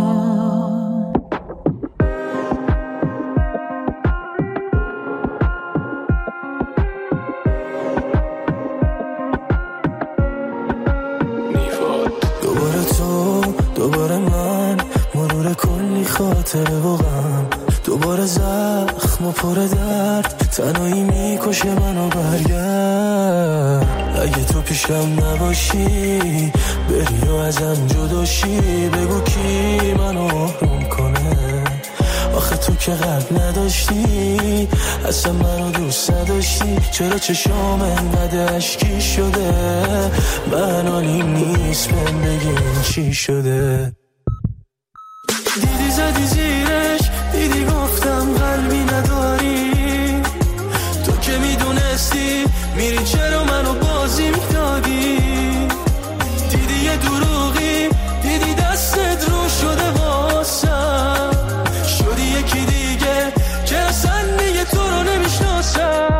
S8: دوباره تو، دوباره من، مرور کلی خاطره و غم، دوباره زخم و پر درد، تنهایی میکشه منو. برگرد اگه تو پیشم نباشی، بری و ازم جداشی، بگو کی منو آروم کنه. آخه تو که قلب نداشتی، اصلا منو دوست نداشتی، چرا چشام انقدر اشکی شده؟ من آنیم نیست بهم بگین چی شده. دیدی زدی زیرش، دیدی گفتم قلبی نداری، تو که میدونستی میری چرا منو بازی میدادی. دیدی یه دروغی، دیدی دستت رو شده واسم، شدی یکی دیگه که اصلا دیگه تو رو نمیشناسم.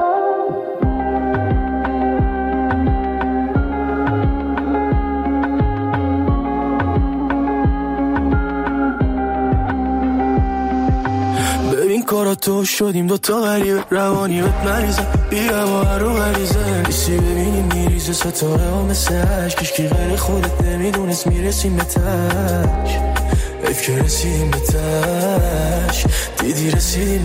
S8: کارا تو شدیم دوتا غریبه، روانی بهت مریضه، بیا با هر رو غریزه، نیستی ببینیم میریزه ستاره ها مثل عشق، کشکی غیر خودت نمیدونست میرسیم به تش، حیف که رسیدیم به تش، دیدی رسیدیم به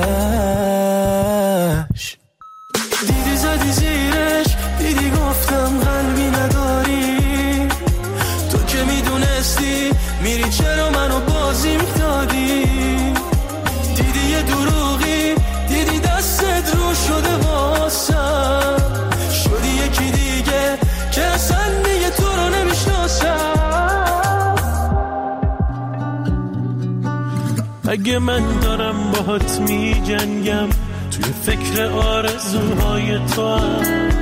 S8: تش. دیدی زدی زیرش، دیدی گفتم قلبی نداری، تو که میدونستی میری چرا منو بازی میدادی. دیدی یه دروغی، دیدی دستت رو شده واسم، شدی یکی دیگه که اصلا دیگه تو رو نمیشناسم.
S7: اگه من دارم باهات می جنگم، توی فکر آرزوهای تو هم،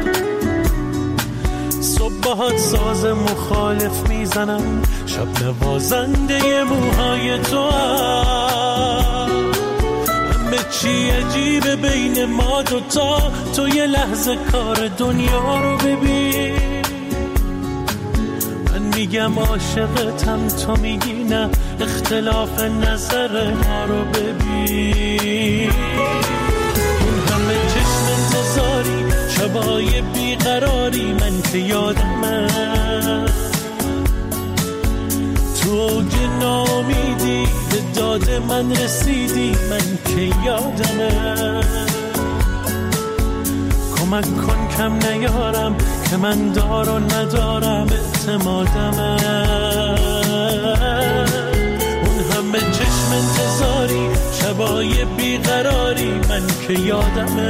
S7: صبح باهات ساز مخالف میزنم، شب نوازنده موهای تو هم. همه چی عجیبه بین ما دوتا، تو یه لحظه کار دنیا رو ببین. من میگم عاشقتم، تو میگی نه، اختلاف نظر ما رو ببین. اون همه چشم انتظاری، شبای بیقراری، من که یادمه تو اوج ناامیدی به داد من رسیدی، من که یادمه. کمک کن کم نیارم که من دار و ندارم اعتمادمه. اون همه چشم انتظاری، شبای بیقراری، من که یادمه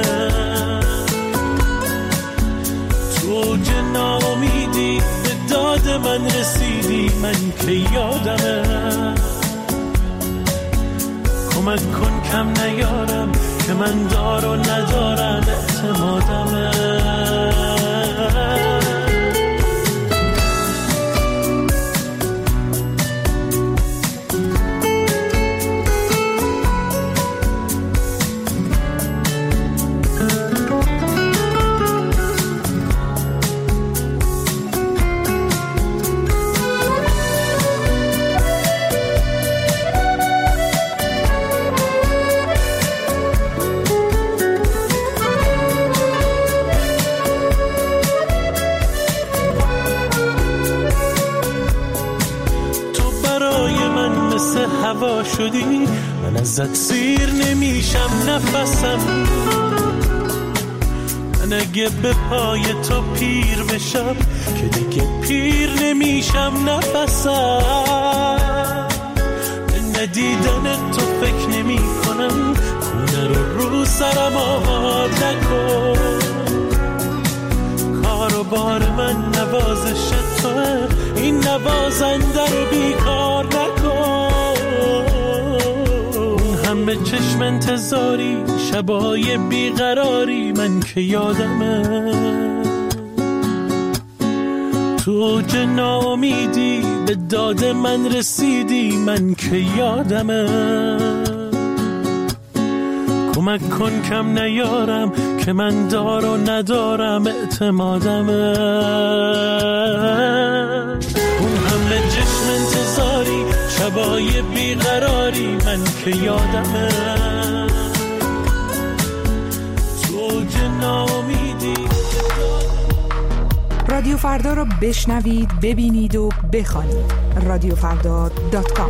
S7: تو اوج ناامیدی به داد من رسیدی، من که یادمه. کمک کن کم نیارم که من دار و ندارم اعتمادمه. هوا شدی، من ازت سیر نمیشم نفسم. من اگه به پای تو پیر بشم که دیگه پیر نمیشم نفسم. به ندیدن تو فکر نمی کنم، خونه رو رو سرم آباد نکن. کار و بار من نوازش توه، این نوازنده رو بیکار نکن. همه چشم انتظاری، شبای بیقراری، من که یادمه تو اوج ناامیدی به داد من رسیدی، من که یادمه. کمک کن کم نیارم که من دار و ندارم اعتمادمه. اون شبای بیقراری من که یادمه تو ناامیدی.
S1: رادیو فردا رو بشنوید، ببینید و بخوانید. رادیو فردا دات کام.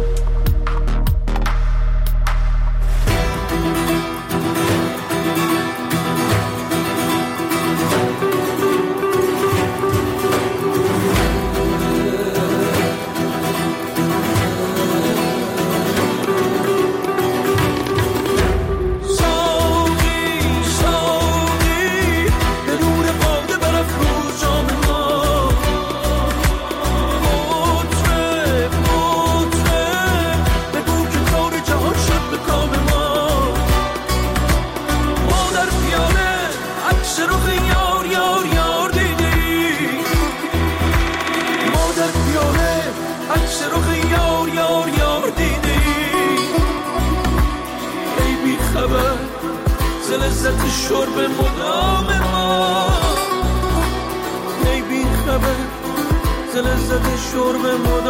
S8: لذت شرب مدام ما ای بی خبر ز لذت شرب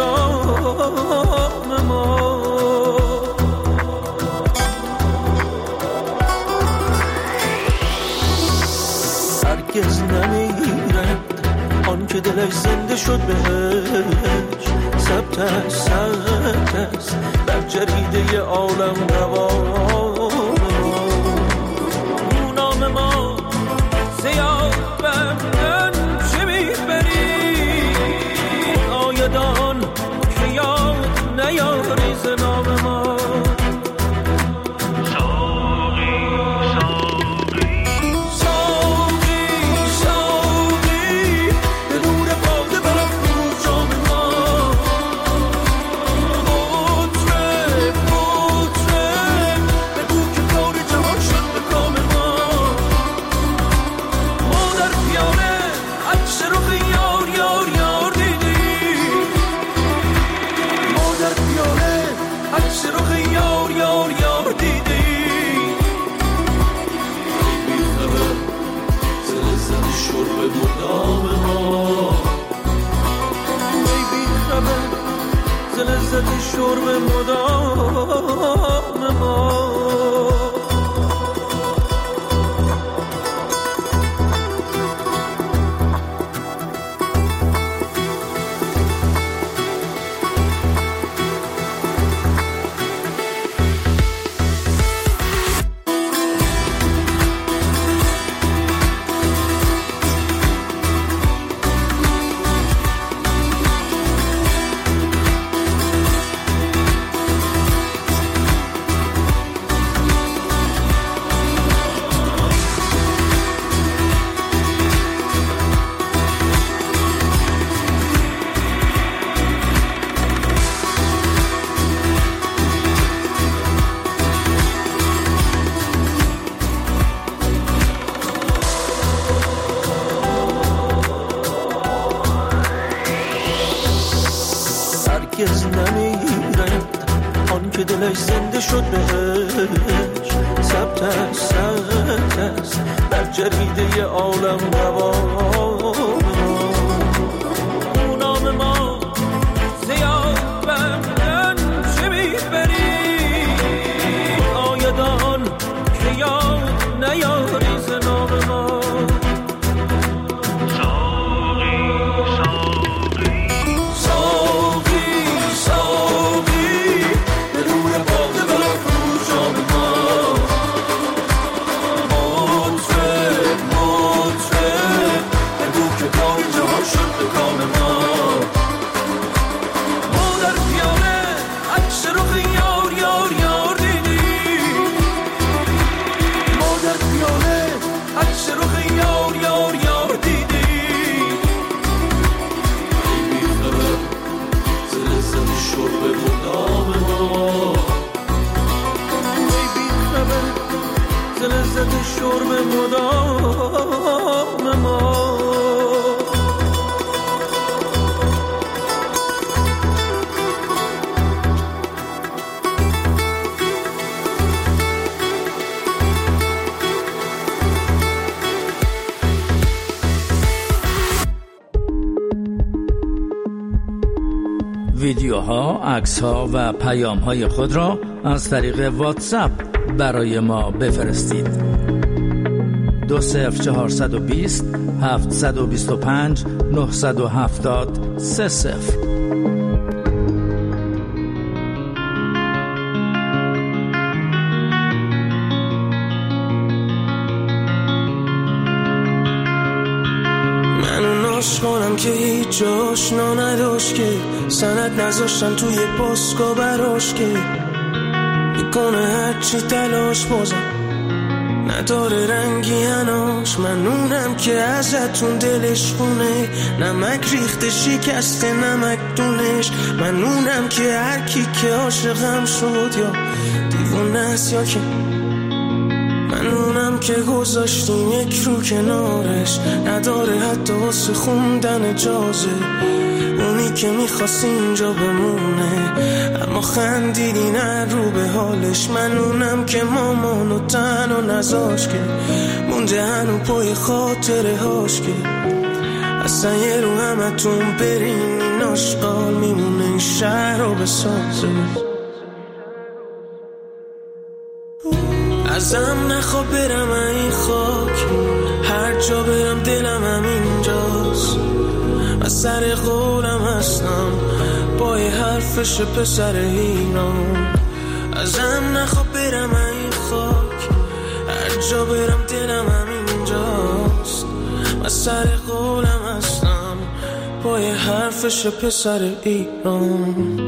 S8: مدام ما. هرگز نمیرد آن که دلش زنده شد بهش، ثبت است ثبت است بر جریده عالم روان ما. زیاد بردن چه میبری آیدان که یاد نیاری ز نام ما. لذت شرب مدام ما. هرگز نمیرد آن که دلش زنده شد بهش، ثبت است ثبت است بر جریده عالم روان نام ما. زیاد بردن چه میبری آیدان که یاد نیاری ز نام ما. شرب مدام ما.
S9: ویدیوها، عکس‌ها و پیام‌های خود را از طریق واتساپ برای ما بفرستید. دو صفر چهارصد و بیست هفتصد و بیست و پنج نهصد و هفتاد سه صفر.
S8: کنم که هیچ آشنا نداشت که سند نذاشتن توی پاسکا براش که میکنه هرچی تلاش بازم نداره رنگی هناش. منونم که ازتون دلش خونه نمک ریخته شکسته نمک دونش. منونم که هر کی که عاشقم شد یا دیوونه است یا که منونم که گذاشتیم یک رو کنارش نداره حتی واسه خوندن اجازه. اونی که میخواست اینجا بمونه اما خندیدی نه رو به حالش. منونم که مامانو تنها نذاش که مونده هنو پای خاطره هاش که اصلا یه رو همتون برین این آشقال میمونه این شهر رو بسازه. ازم نخوا برم این خاک هر جا برم دلم همینجاست. من سر قولم هستم با یه حرفش پسر ایران. ازم نخوا برم این خاک هر جا برم دلم همینجاست. من سر قولم هستم با یه حرفش پسر ایران.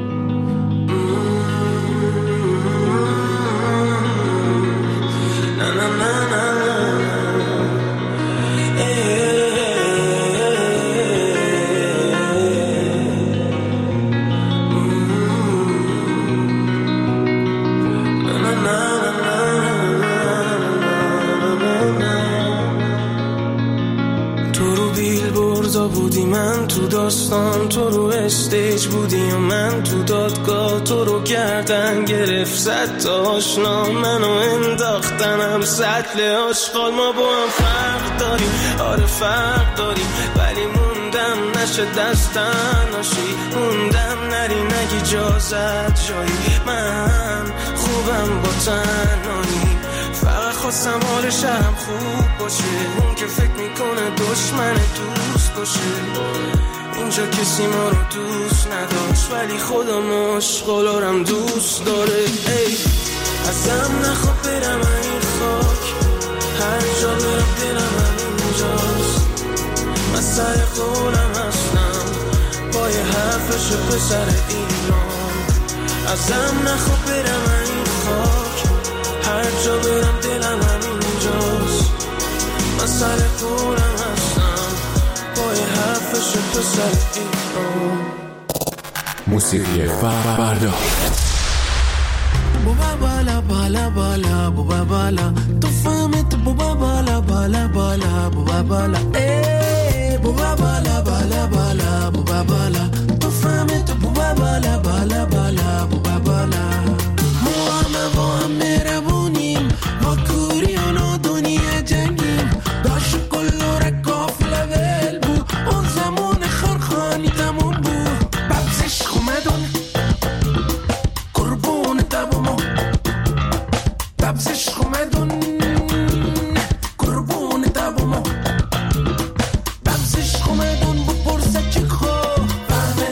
S8: بودی من تو داستان تو رو استیج بودی و من تو دادگاه تو رو گردن گرفت زد تا آشنا منو انداختنم سطل آشغال. ما با هم فرق داریم آره فرق داریم ولی موندم نشه دستن ناشی موندم نری نگی جازت جایی. من خوبم با تنهایی فقط خواستم حال شهرم خوب باشه. اون که فکر میکنه دشمن دوست باشه اینجا کسی ما رو دوست نداشت ولی خودم عاشقالارم دوست داره. ای ازم نخوا برم این خاک هر جا برم دلم همینجاست. من سر قولم هستم با یه حرفش پسر ایران. ازم نخوا برم این خاک هر جا برم دلم همینجاست. من سر قولم هستم با یه حرفش پسر ایران.
S10: موسیقی فردا
S8: بوبا بالا بالا بالا بوبا بالا تو فهمت بوبا بالا بالا بالا بوبا بالا ای بوبا بالا بالا بالا بوبا بالا تو فهمت بوبا بالا بالا بالا بوبا بالا. ما همه با هم مهربونیم با کوری و نادونی جنگیم داشت کلو رکاف لول بود اون زمان خرخانی تموم بود ببزش خومدون قربون دبومو ببزش خومدون قربون دبومو ببزش خومدون بود برسه چی خواه فهمه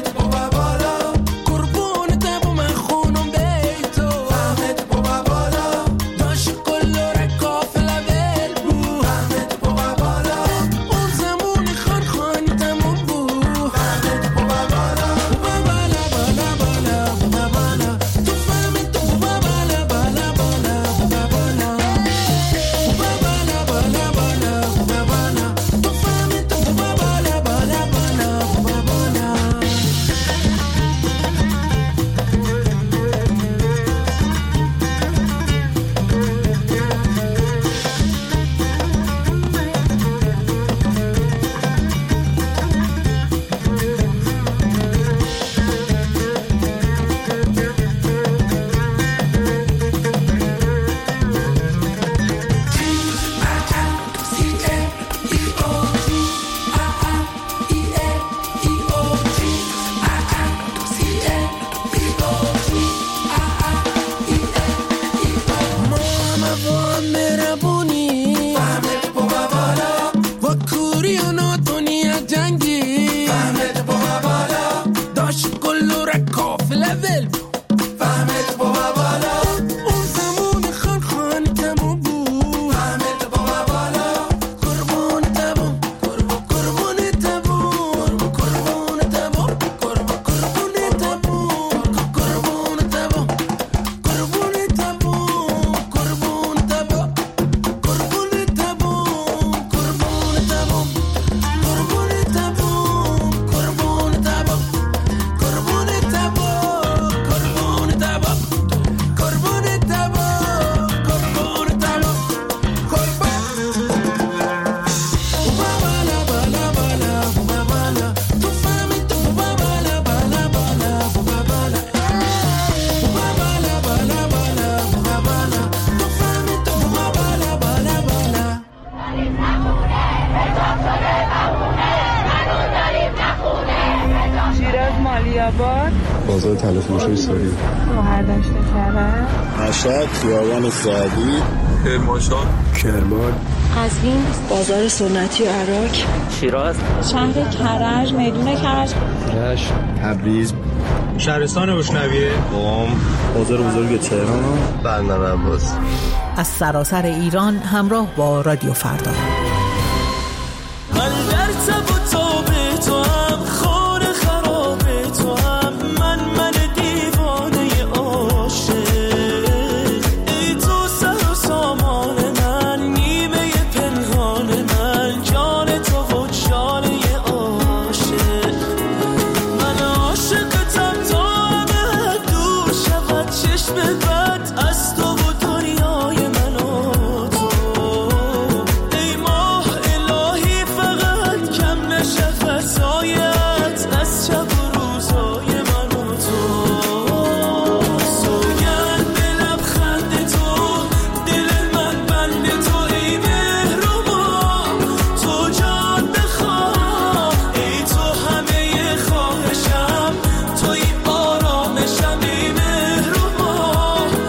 S8: عاشق کلو رکاف لول فهمت با بالا اون زمان خان خان تموم بود فهمت با بالا قربون تبون قربون قربون تبون قربون تبون قربون قربون تبون قربون تبون قربون تبون قربون تبون قربون تبون قربون تبون قربون تبون قربون تبون قربون تبون قربون تبون قربون تبون قربون تبون بالا بالا بالا بالا تو فهمی تو بالا بالا بالا بالا بالا بالا بالا بالا تو فهمی تو بالا بالا بالا
S11: شیراز مالیاباد
S12: بازار طلا فروشی ساری
S11: مهردشت کرد
S12: مشهد خیابان سعدی کرمانشاه کرمان
S11: قزوین
S13: بازار سنتی و عراق
S11: شیراز شهر کرج میدون کرج
S12: رشت تبریز
S14: شهرستان بشنویه
S12: قم بازار بزرگ تهران بندر عباس
S1: از سراسر ایران همراه با رادیو فردا.
S8: من در تب و تاب تو هم خور خراب تو هم من من دیوانه عاشق ای تو سر و سامان من نیمه پنهان من جان تو و جانه عاشق من عاشقتم تا همه دور شود چشم بد از تو و دنیای من و تو ای ماه الهی فقط کم نشه فسایت از شب و روزای من و تو سوگند به لبخند تو دل من بند تو ای مهربان تو جان بخواه ای تو همه خواهشم توی آرامشم ای مهربان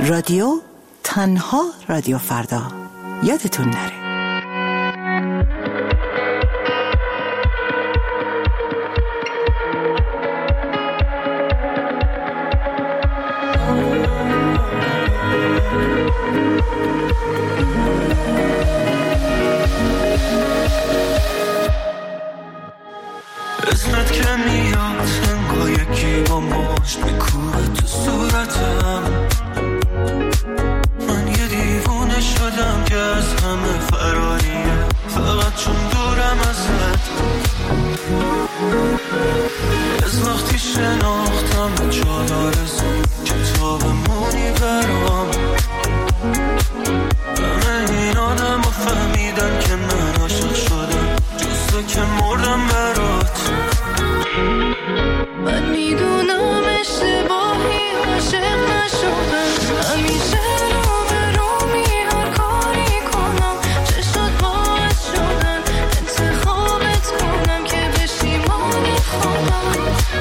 S15: رادیو تنها رادیو فردا، یادتون نره.
S8: اسمت که میاد انگار یکی با مشت میکوبه تو صورتم. من یه دیوونه شدم که از همه فراریه، فقط چون دورم ازت. از وقتی شناختم جا دارزم کتاب مونی برام. همه این آدم ها فهمیدن که من عاشق شدم، جز تو که مردم برات.
S16: من میدونم اشتباهی عاشق نشدم، همیشه رو به رو می هر کاری کنم چشات باعث شدن انتخابت کنم که بشیمانی خودم.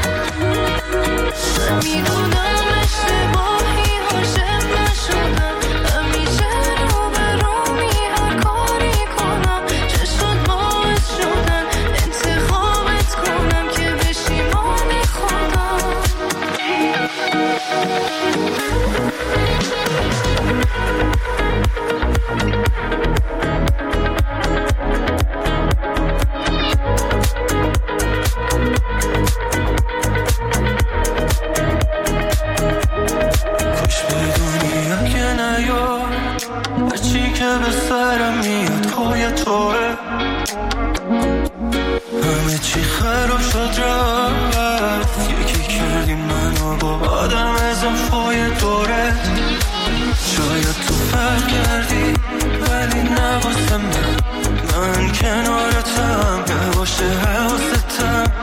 S16: من میدونم اشتباهی عاشق نشدم، همیشه رو به رو می هر کاری کنم چشات باعث شدن انتخابت کنم که بشیمانی خودم.
S8: کاش بدونی اگه نیاد هرچی که به سرم میاد پای توه. همه چی خراب شد رفت، یکی کردی منو با آدم اضافای دورت. شاید تو فرق کردی ولی نواسه من، من کنارتم نباشه حواستم.